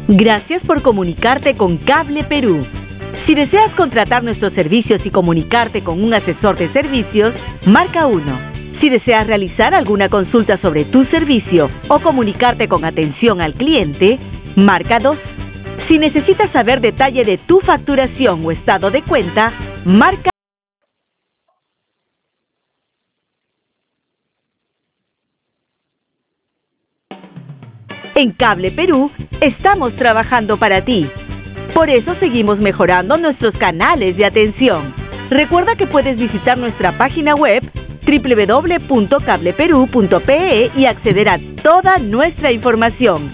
Gracias por comunicarte con Cable Perú. Si deseas contratar nuestros servicios y comunicarte con un asesor de servicios, marca 1. Si deseas realizar alguna consulta sobre tu servicio o comunicarte con atención al cliente, marca 2. Si necesitas saber detalle de tu facturación o estado de cuenta, marca. En Cable Perú estamos trabajando para ti. Por eso seguimos mejorando nuestros canales de atención. Recuerda que puedes visitar nuestra página web www.cableperu.pe y acceder a toda nuestra información.